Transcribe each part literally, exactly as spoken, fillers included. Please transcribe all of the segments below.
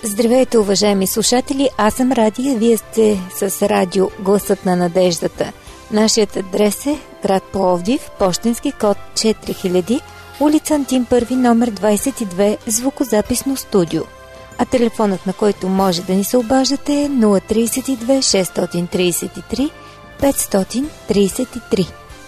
Здравейте, уважаеми слушатели, аз съм Радия, вие сте с радио Гласът на надеждата. Нашият адрес е град Пловдив, пощенски код четири хиляди, улица Антим първи, номер двадесет и две, звукозаписно студио. А телефонът, на който може да ни се обаждате, е нула три две шест три три пет три три.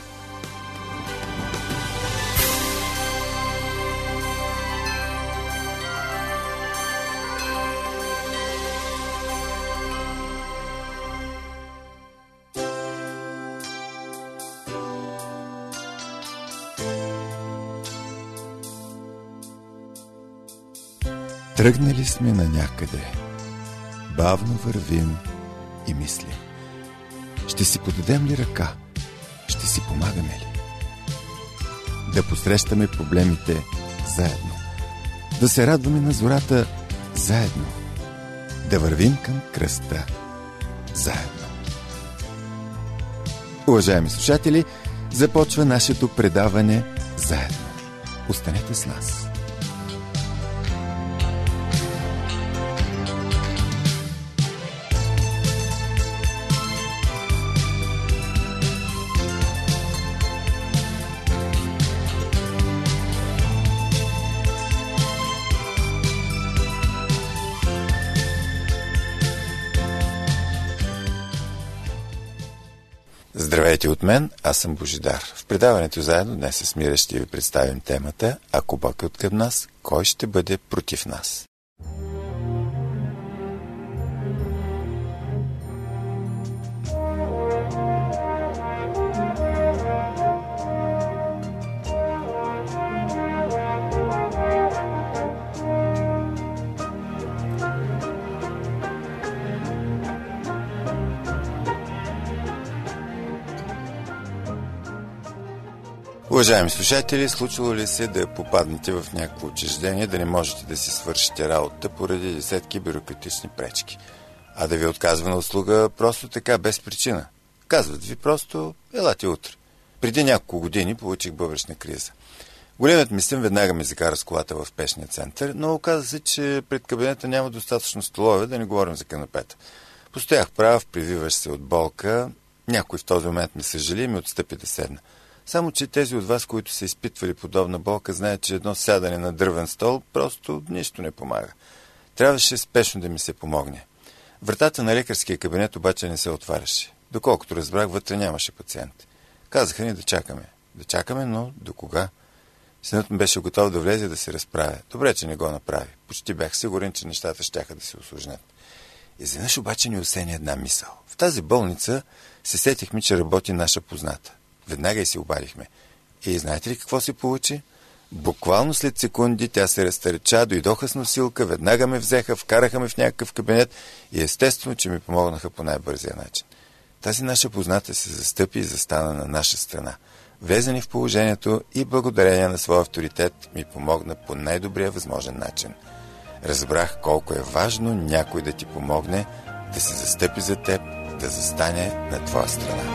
Тръгнали сме на някъде, бавно вървим и мислим. Ще си подадем ли ръка? Ще си помагаме ли? Да посрещаме проблемите заедно. Да се радваме на зората заедно. Да вървим към кръста заедно. Уважаеми слушатели, започва нашето предаване заедно. Останете с нас. Здравейте от мен, аз съм Божидар. В предаването заедно днес с Мира ще ви представим темата "Ако Бог е откъм нас, кой ще бъде против нас?" Уважаеми слушатели, случило ли се да попаднете в някакво учреждение, да не можете да си свършите работа поради десетки бюрократични пречки, а да ви отказва на услуга просто така, без причина? Казват ви просто: елате утре. Преди няколко години получих бъбречна криза. Големият ми син веднага ми закара с колата в спешния център, но оказа се, че пред кабинета няма достатъчно столове, да не говорим за канапета. Постоях прав, прививаш се от болка. Някой в този момент ми съжали и ми отстъпи да седна. Само че тези от вас, които са изпитвали подобна болка, знаят, че едно сядане на дървен стол просто нищо не помага. Трябваше спешно да ми се помогне. Вратата на лекарския кабинет обаче не се отваряше. Доколкото разбрах, вътре нямаше пациент. Казаха ни да чакаме. Да чакаме, но до кога? Синът ми беше готов да влезе да се разправя. Добре, че не го направи. Почти бях сигурен, че нещата щяха да се усложнят. Изведнъж обаче ни осени една мисъл. В тази болница се сетихме, че работи наша позната. Веднага и се обадихме. И знаете ли какво се получи? Буквално след секунди тя се разтърча, дойдоха с носилка, веднага ме взеха, вкараха ме в някакъв кабинет и естествено, че ми помогнаха по най-бързия начин. Тази наша позната се застъпи и застана на наша страна. Влезе ни в положението и благодарение на своя авторитет ми помогна по най-добрия възможен начин. Разбрах колко е важно някой да ти помогне, да се застъпи за теб, да застане на твоя страна.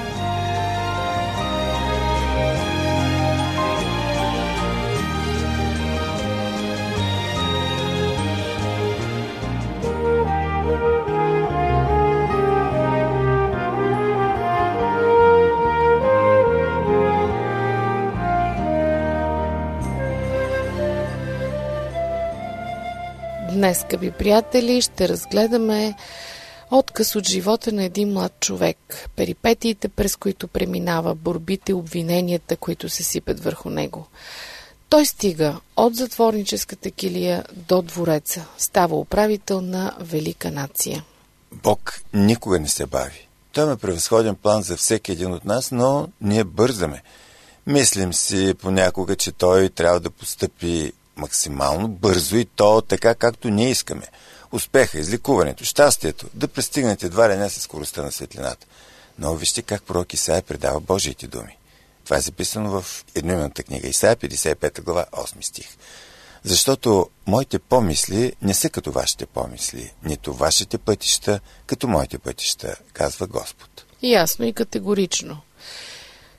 Днес, скъпи приятели, ще разгледаме отказ от живота на един млад човек, перипетиите, през които преминава, борбите, обвиненията, които се сипят върху него. Той стига от затворническата килия до двореца, става управител на велика нация. Бог никога не се бави. Той има превъзходен план за всеки един от нас, но ние бързаме. Мислим си понякога, че той трябва да постъпи максимално бързо и то така, както ние искаме. Успеха, излекуването, щастието, да пристигнете едва ли не със скоростта на светлината. Но вижте как пророк Исаия предава Божиите думи. Това е записано в едноименната книга Исаия, петдесет и пета глава, осми стих. Защото моите помисли не са като вашите помисли, нито вашите пътища като моите пътища, казва Господ. Ясно и категорично.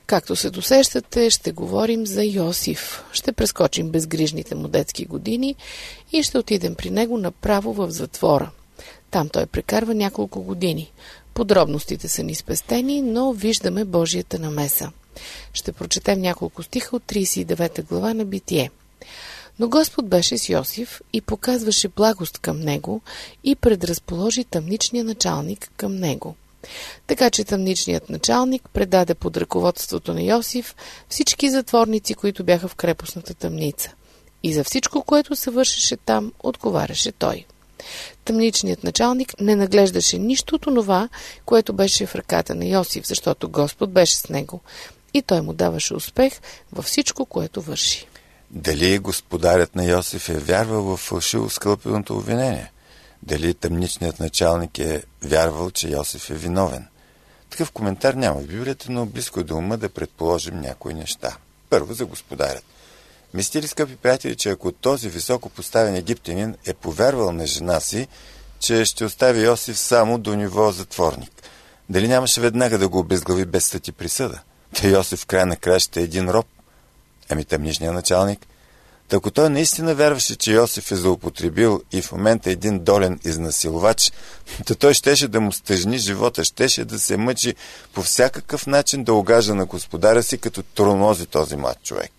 Както се досещате, ще говорим за Йосиф. Ще прескочим безгрижните му детски години и ще отидем при него направо в затвора. Там той прекарва няколко години. Подробностите са ни спестени, но виждаме Божията намеса. Ще прочетем няколко стиха от тридесет и девета глава на Битие. Но Господ беше с Йосиф и показваше благост към него и предразположи тъмничния началник към него. Така че тъмничният началник предаде под ръководството на Йосиф всички затворници, които бяха в крепостната тъмница. И за всичко, което се вършеше там, отговаряше той. Тъмничният началник не наглеждаше нищо от онова, което беше в ръката на Йосиф, защото Господ беше с него и той му даваше успех във всичко, което върши. Дали господарят на Йосиф е вярвал в фалшиво скълъпеното обвинение? Дали тъмничният началник е вярвал, че Йосиф е виновен? Такъв коментар няма в Библията, но близко до ума да предположим някои неща. Първо за господарят. Мислите ли, скъпи приятели, че ако този високо поставен египтянин е повярвал на жена си, че ще остави Йосиф само до ниво затворник? Дали нямаше веднага да го обезглави без съд и присъда? Та Йосиф в края на кращата е един роб. Ами тъмничният началник? Та ако той наистина вярваше, че Йосиф е злоупотребил и в момента е един долен изнасилвач, то той щеше да му стъжни живота, щеше да се мъчи по всякакъв начин да угажда на господаря си, като тормози този млад човек.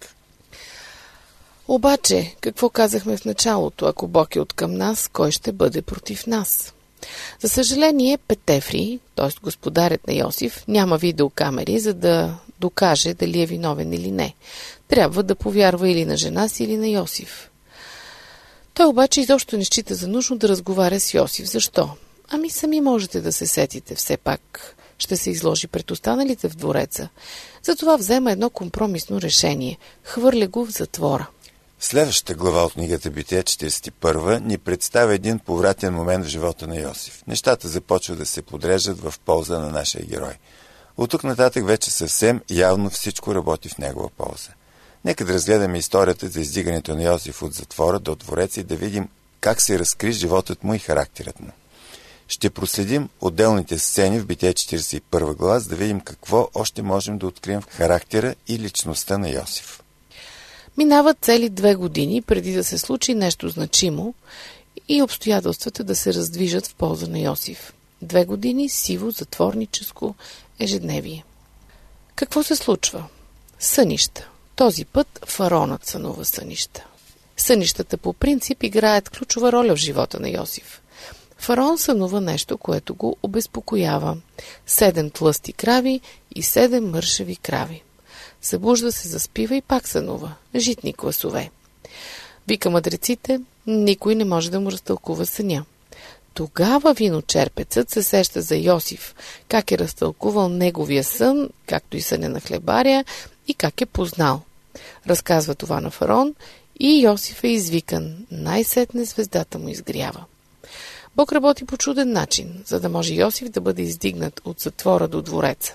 Обаче, какво казахме в началото? Ако Бог е откъм нас, кой ще бъде против нас? За съжаление, Петефри, т.е. господарят на Йосиф, няма видеокамери, за да докаже дали е виновен или не. Трябва да повярва или на жена си, или на Йосиф. Той обаче изобщо не счита за нужно да разговаря с Йосиф. Защо? Ами сами можете да се сетите, все пак ще се изложи пред останалите в двореца. Затова взема едно компромисно решение. Хвърля го в затвора. Следващата глава от книгата Битие, четиридесет и първа, ни представя един повратен момент в живота на Йосиф. Нещата започват да се подреждат в полза на нашия герой. От тук нататък вече съвсем явно всичко работи в негова полза. Нека да разгледаме историята за издигането на Йосиф от затвора до двореца и да видим как се разкри животът му и характерът му. Ще проследим отделните сцени в Битие четиридесет и първа глава, за да видим какво още можем да открием в характера и личността на Йосиф. Минават цели две години преди да се случи нещо значимо и обстоятелствата да се раздвижат в полза на Йосиф. Две години сиво, затворническо ежедневие. Какво се случва? Сънища. Този път фараонът сънува сънища. Сънищата по принцип играят ключова роля в живота на Йосиф. Фараон сънува нещо, което го обезпокоява. Седем тлъсти крави и седем мършави крави. Събужда се, заспива и пак сънува. Житни класове. Вика мъдреците, никой не може да му разтълкува съня. Тогава виночерпецът се сеща за Йосиф, как е разтълкувал неговия сън, както и съня на хлебаря, и как е познал. Разказва това на фараон и Йосиф е извикан. Най-сетне звездата му изгрява. Бог работи по чуден начин, за да може Йосиф да бъде издигнат от затвора до двореца.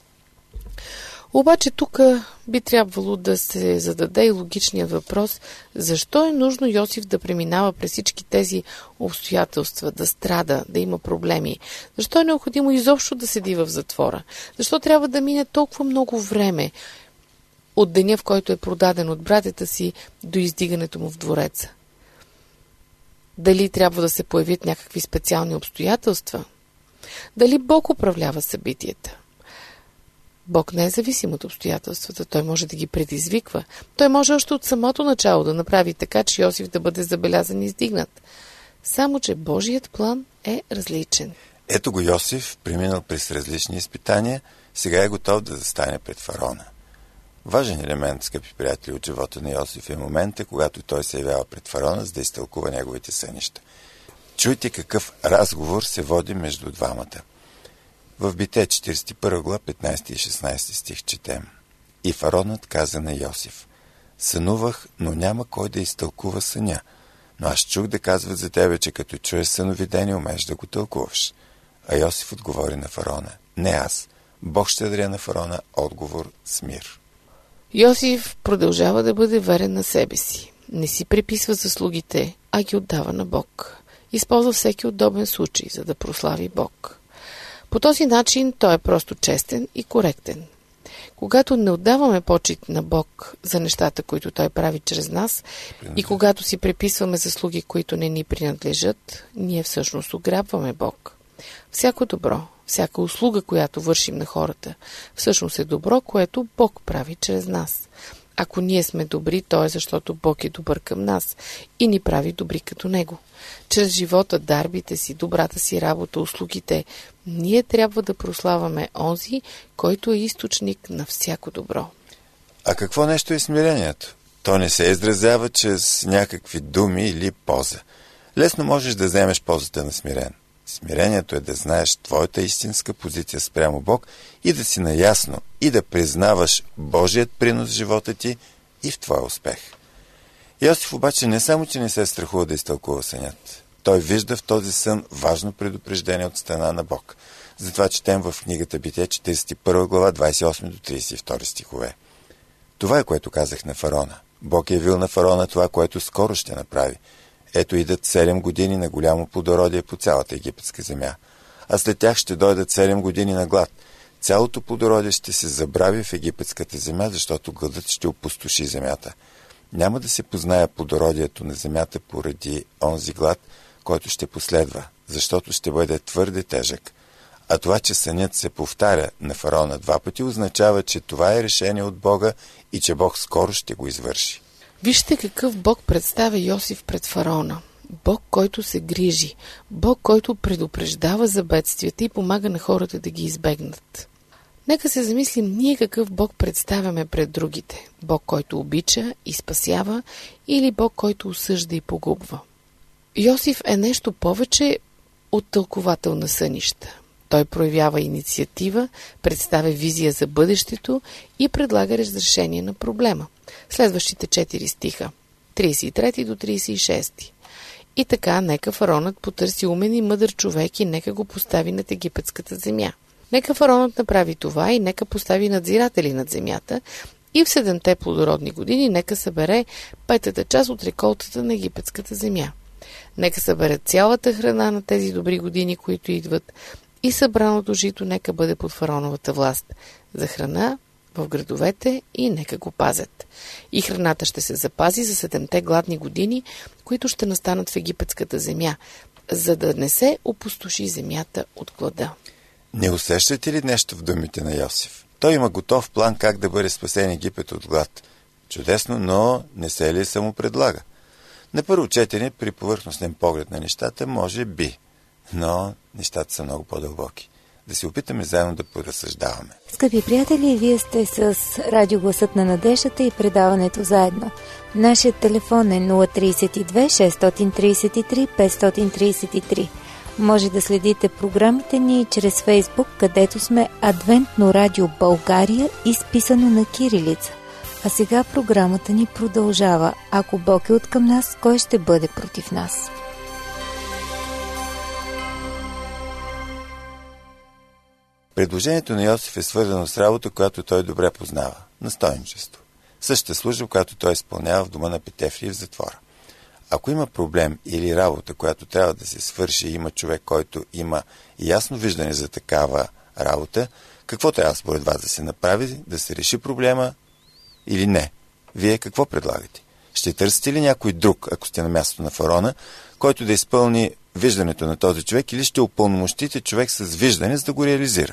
Обаче тук би трябвало да се зададе и логичният въпрос, защо е нужно Йосиф да преминава през всички тези обстоятелства, да страда, да има проблеми? Защо е необходимо изобщо да седи в затвора? Защо трябва да мине толкова много време от деня, в който е продаден от братята си, до издигането му в двореца? Дали трябва да се появят някакви специални обстоятелства? Дали Бог управлява събитията? Бог не е зависим от обстоятелствата, той може да ги предизвиква. Той може още от самото начало да направи така, че Йосиф да бъде забелязан и издигнат. Само че Божият план е различен. Ето го Йосиф, преминал през различни изпитания, сега е готов да застане пред фараона. Важен елемент, скъпи приятели, от живота на Йосиф е момента, когато той се явява пред фараона, за да изтълкува неговите сънища. Чуйте какъв разговор се води между двамата. В Битие четиридесет и първа глава, петнайсети и шестнайсети стих четем. И фараонът каза на Йосиф: сънувах, но няма кой да изтълкува съня. Но аз чух да казват за тебе, че като чуеш съновидение, умееш да го тълкуваш. А Йосиф отговори на фараона: не аз. Бог ще даде на фараона отговор с мир. Йосиф продължава да бъде верен на себе си. Не си приписва заслугите, а ги отдава на Бог. Използва всеки удобен случай, за да прослави Бог. По този начин той е просто честен и коректен. Когато не отдаваме почит на Бог за нещата, които Той прави чрез нас, и когато си приписваме заслуги, които не ни принадлежат, ние всъщност ограбваме Бог. Всяко добро, всяка услуга, която вършим на хората, всъщност е добро, което Бог прави чрез нас. Ако ние сме добри, то е защото Бог е добър към нас и ни прави добри като Него. Чрез живота, дарбите си, добрата си работа, услугите, ние трябва да прославяме онзи, който е източник на всяко добро. А какво нещо е смирението? То не се изразява чрез някакви думи или поза. Лесно можеш да вземеш позата на смирен. Смирението е да знаеш твоята истинска позиция спрямо Бог и да си наясно и да признаваш Божият принос в живота ти и в твоя успех. Йосиф обаче не само, че не се страхува да изтълкува сънят. Той вижда в този сън важно предупреждение от страна на Бог. Затова четем в книгата Битие, четиридесет и първа глава, двадесет и осми до тридесет и втори стихове. Това е, което казах на фараона. Бог е явил на фараона това, което скоро ще направи. Ето идат седем години на голямо плодородие по цялата египетска земя. А след тях ще дойдат седем години на глад. Цялото плодородие ще се забрави в египетската земя, защото гладът ще опустоши земята. Няма да се познае плодородието на земята поради онзи глад, който ще последва, защото ще бъде твърде тежък. А това, че сънят се повтаря на фараона два пъти, означава, че това е решение от Бога и че Бог скоро ще го извърши. Вижте какъв Бог представя Йосиф пред фараона. Бог, който се грижи. Бог, който предупреждава за бедствията и помага на хората да ги избегнат. Нека се замислим ние какъв Бог представяме пред другите. Бог, който обича и спасява, или Бог, който осъжда и погубва. Йосиф е нещо повече от тълковател на сънища. Той проявява инициатива, представя визия за бъдещето и предлага разрешение на проблема. Следващите четири стиха, тридесет и трети до тридесет и шести. И така, нека фараонът потърси умен и мъдър човек и нека го постави над египетската земя. Нека фараонът направи това и нека постави надзиратели над земята и в седемте плодородни години нека събере петата част от реколтата на египетската земя. Нека събере цялата храна на тези добри години, които идват, и събраното жито нека бъде под фараоновата власт за храна в градовете и нека го пазят. И храната ще се запази за седемте гладни години, които ще настанат в египетската земя, за да не се опустоши земята от глада. Не усещате ли нещо в думите на Йосиф? Той има готов план как да бъде спасен Египет от глад. Чудесно, но не се ли само предлага? На първо четене, при повърхностен поглед на нещата, може би, но нещата са много по-дълбоки. Да се опитаме заедно да поразсъждаваме. Скъпи приятели, вие сте с Радио Гласът на надеждата и предаването заедно. Нашият телефон е нула тридесет и две шестстотин тридесет и три петстотин тридесет и три. Може да следите програмите ни чрез Фейсбук, където сме Адвентно радио България, изписано на кирилица. А сега програмата ни продължава. Ако Бог е откъм нас, кой ще бъде против нас? Предложението на Йосиф е свързано с работа, която той добре познава – настойничество. Същата служба, която той изпълнява в дома на Петефрий в затвора. Ако има проблем или работа, която трябва да се свърши и има човек, който има ясно виждане за такава работа, какво трябва според вас да се направи, да се реши проблема или не? Вие какво предлагате? Ще търсите ли някой друг, ако сте на мястото на фараона, който да изпълни виждането на този човек, или ще упълномощите човек с виждане, за да го реализира?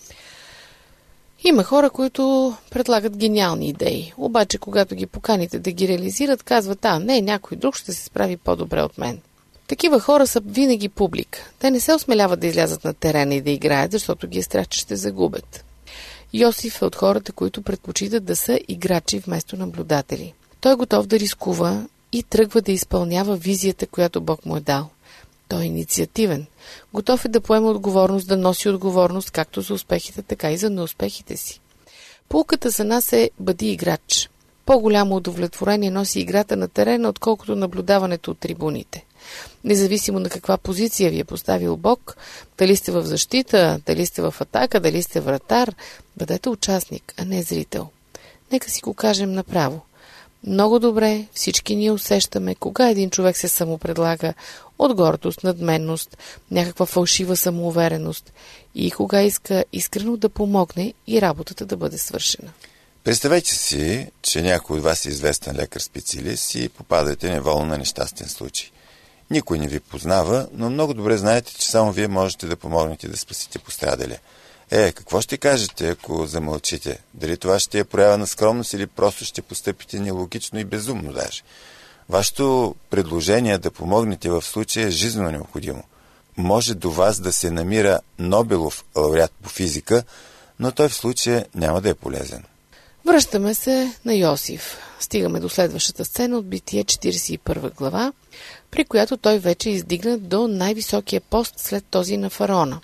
Има хора, които предлагат гениални идеи, обаче когато ги поканите да ги реализират, казват: а, не, някой друг ще се справи по-добре от мен. Такива хора са винаги публика. Те не се осмеляват да излязат на терена и да играят, защото ги е страх, че ще загубят. Йосиф е от хората, които предпочитат да са играчи вместо наблюдатели. Той е готов да рискува и тръгва да изпълнява визията, която Бог му е дал. Той е инициативен. Готов е да поема отговорност, да носи отговорност както за успехите, така и за неуспехите си. Поуката за нас е: бъди играч. По-голямо удовлетворение носи играта на терена, отколкото наблюдаването от трибуните. Независимо на каква позиция ви е поставил Бог, дали сте в защита, дали сте в атака, дали сте вратар, бъдете участник, а не зрител. Нека си го кажем направо. Много добре всички ние усещаме кога един човек се самопредлага от гордост, надменност, някаква фалшива самоувереност и кога иска искрено да помогне и работата да бъде свършена. Представете си, че някой от вас е известен лекар-специалист и попадате неволно на нещастен случай. Никой не ви познава, но много добре знаете, че само вие можете да помогнете да спасите пострадалия. Е, какво ще кажете, ако замълчите? Дали това ще е проява на скромност или просто ще постъпите нелогично и безумно даже? Вашето предложение да помогнете в случая е жизненно необходимо. Може до вас да се намира Нобелов лауреат по физика, но той в случая няма да е полезен. Връщаме се на Йосиф. Стигаме до следващата сцена от Битие четиридесет и първа глава, при която той вече издигна до най-високия пост след този на фараона.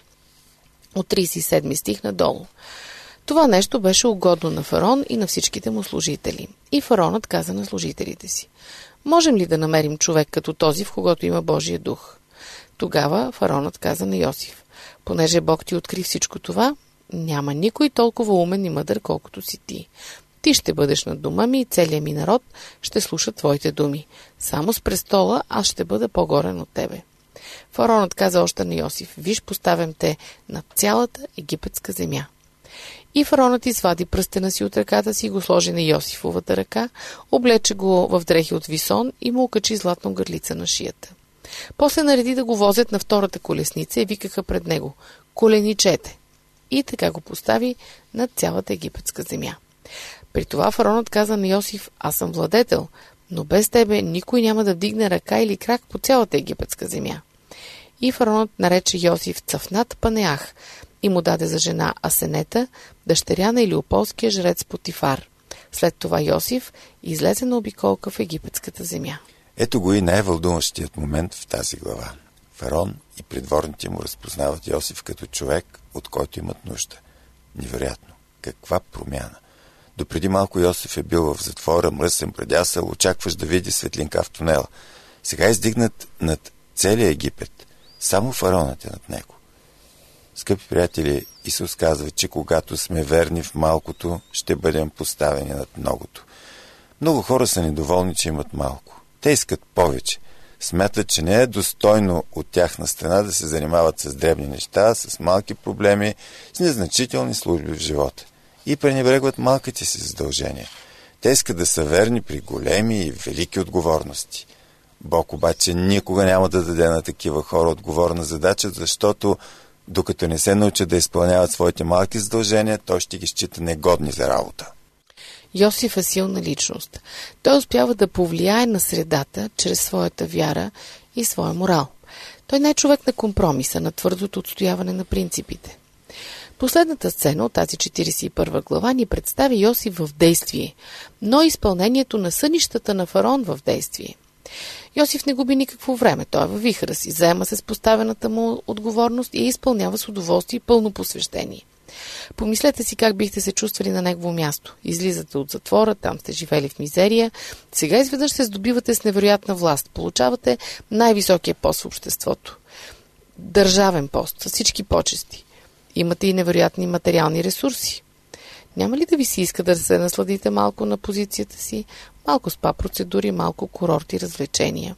От тридесет и седми стих надолу. Това нещо беше угодно на фараон и на всичките му служители. И фараонът каза на служителите си: можем ли да намерим човек като този, в когото има Божия дух? Тогава фараонът каза на Йосиф: понеже Бог ти откри всичко това, няма никой толкова умен и мъдър, колкото си ти. Ти ще бъдеш над дома ми и целият ми народ ще слуша твоите думи. Само с престола аз ще бъда по-горен от тебе. Фараонът каза още на Йосиф: виж, поставям те над цялата египетска земя. И фараонът извади пръстена си от ръката си и го сложи на Йосифовата ръка, облече го в дрехи от висон и му окачи златна гърлица на шията. После нареди да го возят на втората колесница и викаха пред него: коленичете! И така го постави над цялата египетска земя. При това фараонът каза на Йосиф: аз съм владетел, но без тебе никой няма да вдигне ръка или крак по цялата египетска земя. И фараонът нарече Йосиф Цафнат Панеах и му даде за жена Асенета, дъщеря на илиополския жрец Потифар. След това Йосиф излезе на обиколка в египетската земя. Ето го и най-вълнуващият момент в тази глава. Фараон и придворните му разпознават Йосиф като човек, от който имат нужда. Невероятно! Каква промяна! Допреди малко Йосиф е бил в затвора, мръсен, предясал, очакваш да види светлинка в тунела. Сега е издигнат над целия Египет. Само фараонът е над него. Скъпи приятели, Исус казва, че когато сме верни в малкото, ще бъдем поставени над многото. Много хора са недоволни, че имат малко. Те искат повече. Смятат, че не е достойно от тяхна страна да се занимават с дребни неща, с малки проблеми, с незначителни служби в живота. И пренебрегват малките си задължения. Те искат да са верни при големи и велики отговорности. Бог обаче никога няма да даде на такива хора отговорна задача, защото докато не се научат да изпълняват своите малки задължения, той ще ги счита негодни за работа. Йосиф е силна личност. Той успява да повлияе на средата чрез своята вяра и своя морал. Той не е човек на компромиса, на твърдото отстояване на принципите. Последната сцена от тази четиридесет и първа глава ни представи Йосиф в действие, но изпълнението на сънищата на фараон в действие. Йосиф не губи никакво време, той е във вихъра си, заема се с поставената му отговорност и изпълнява с удоволствие и пълно посвещение. Помислете си как бихте се чувствали на негово място. Излизате от затвора, там сте живели в мизерия, сега изведнъж се здобивате с невероятна власт, получавате най-високия пост в обществото. Държавен пост, с всички почести. Имате и невероятни материални ресурси. Няма ли да ви се иска да се насладите малко на позицията си? Малко спа процедури, малко курорти, развлечения.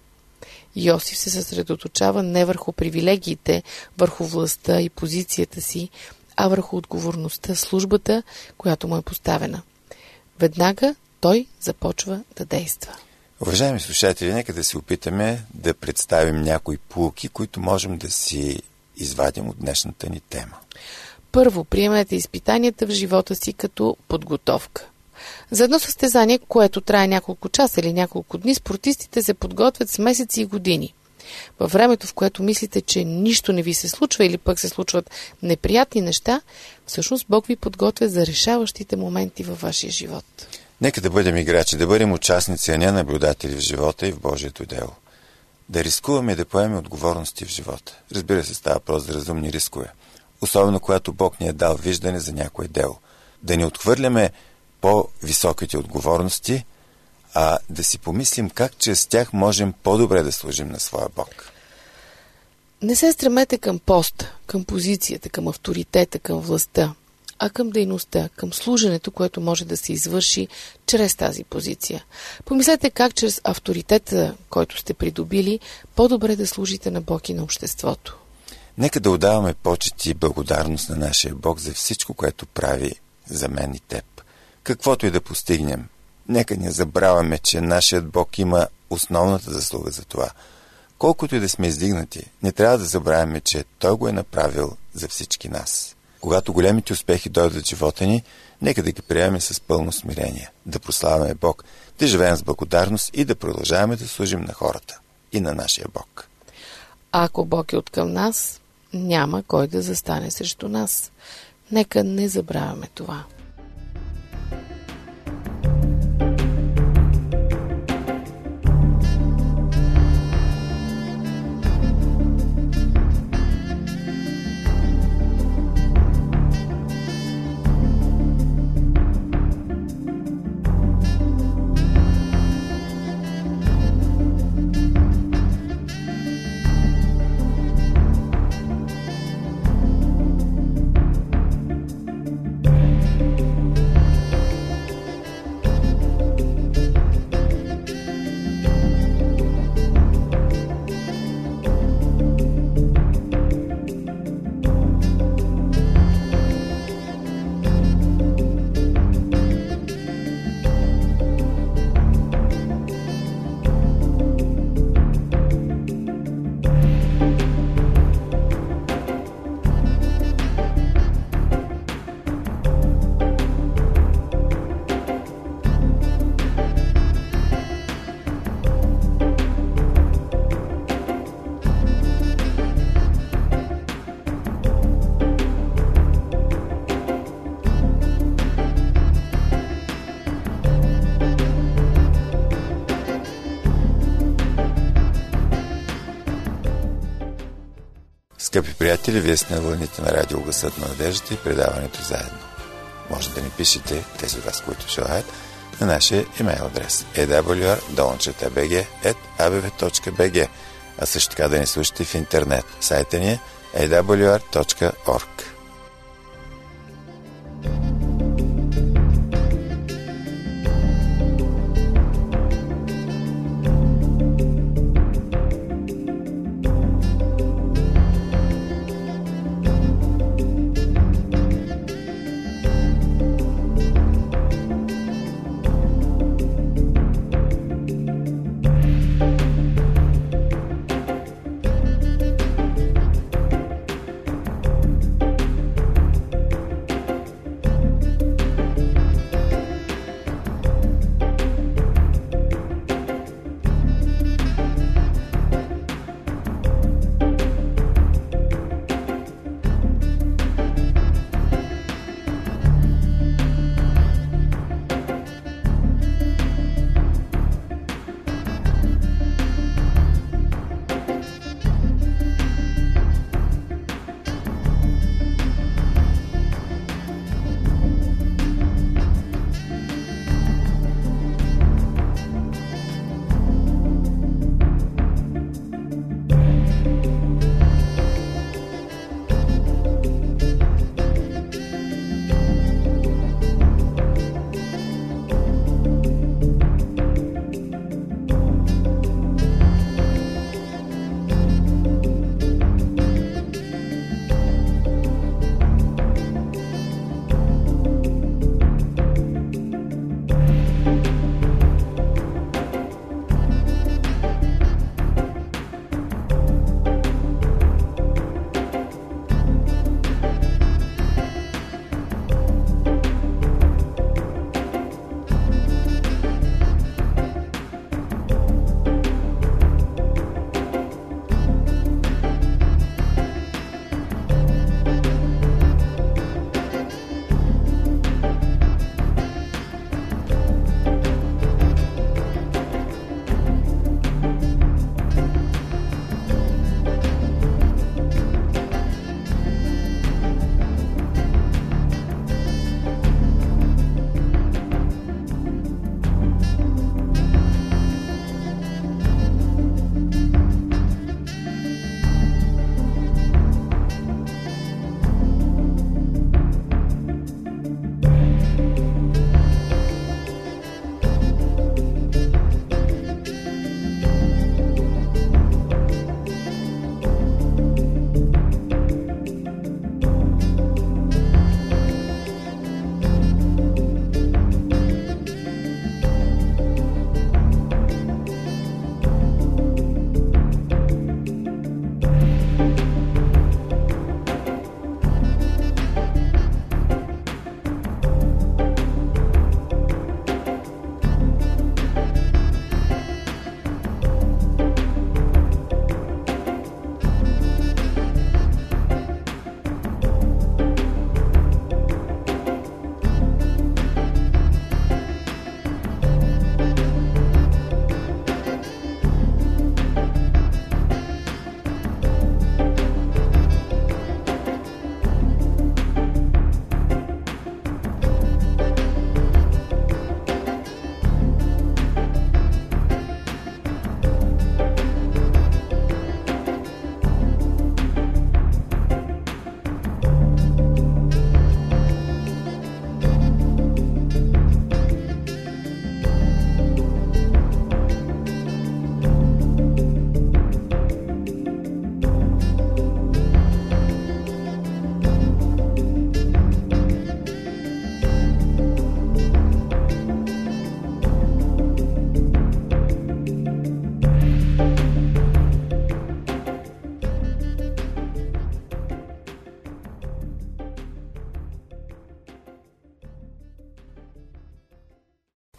Йосиф се съсредоточава не върху привилегиите, върху властта и позицията си, а върху отговорността, службата, която му е поставена. Веднага той започва да действа. Уважаеми слушатели, нека да се опитаме да представим някои поуки, които можем да си извадим от днешната ни тема. Първо, приемете изпитанията в живота си като подготовка. За едно състезание, което трае няколко часа или няколко дни, спортистите се подготвят с месеци и години. Във времето, в което мислите, че нищо не ви се случва или пък се случват неприятни неща, всъщност Бог ви подготвя за решаващите моменти във вашия живот. Нека да бъдем играчи, да бъдем участници, а не наблюдатели в живота и в Божието дело. Да рискуваме и да поемем отговорности в живота. Разбира се, става въпрос за разумни рискове. Особено когато Бог ни е дал виждане за някое дело. Да не отхвърляме по-високите отговорности, а да си помислим как чрез тях можем по-добре да служим на своя Бог. Не се стремете към поста, към позицията, към авторитета, към властта, а към дейността, към служенето, което може да се извърши чрез тази позиция. Помислете как чрез авторитета, който сте придобили, по-добре да служите на Бог и на обществото. Нека да отдаваме почет и благодарност на нашия Бог за всичко, което прави за мен и теб. Каквото и да постигнем, нека не забравяме, че нашият Бог има основната заслуга за това. Колкото и да сме издигнати, не трябва да забравяме, че Той го е направил за всички нас. Когато големите успехи дойдат в живота ни, нека да ги приемем с пълно смирение, да прославяме Бог, да живеем с благодарност и да продължаваме да служим на хората и на нашия Бог. А ако Бог е откъм нас, няма кой да застане срещу нас. Нека не забравяме това. Скъпи приятели, вие сте на вълните на радио Гласът на надеждата и предаването заедно. Може да ни пишете, тези от вас, които желаят, на нашия имейл адрес ей дабъл ю ар долна би джи ет а б в точка би джи, а също така да ни слушате в интернет. Сайта ни е ей дабъл ю ар точка орг.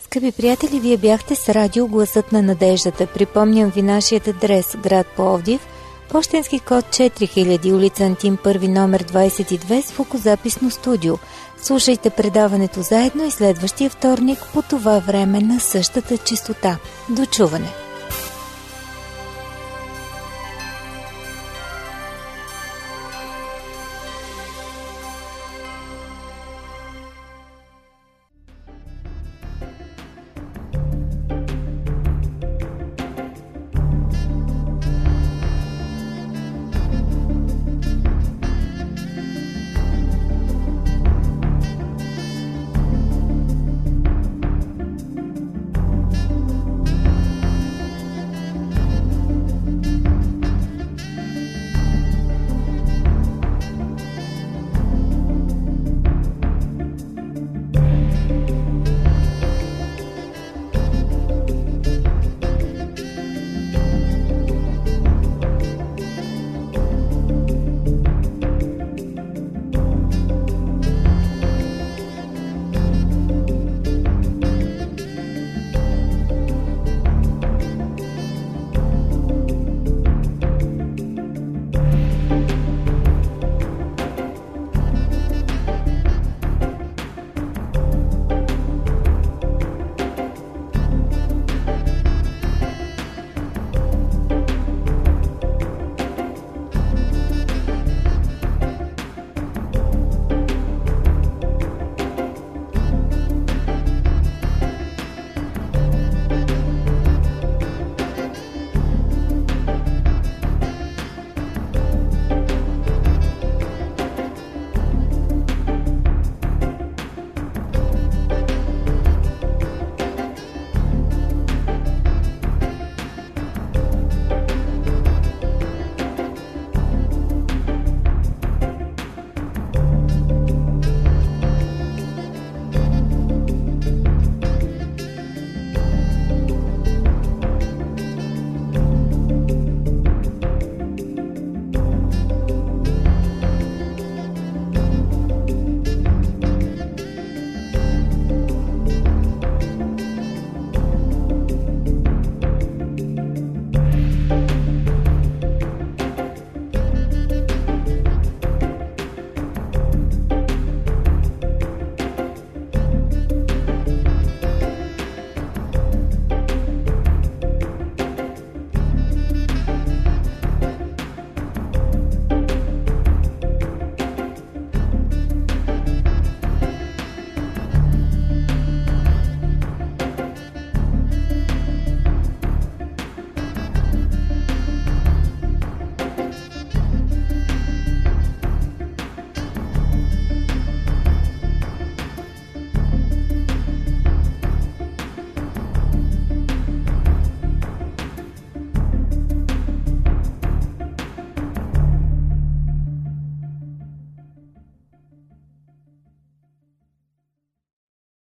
Скъпи приятели, вие бяхте с радио Гласът на надеждата. Припомням ви нашият адрес: град Пловдив, пощенски код четири хиляди, улица Антим първи, номер двадесет и две, звукозаписно студио. Слушайте предаването заедно и следващия вторник по това време на същата честота. До чуване!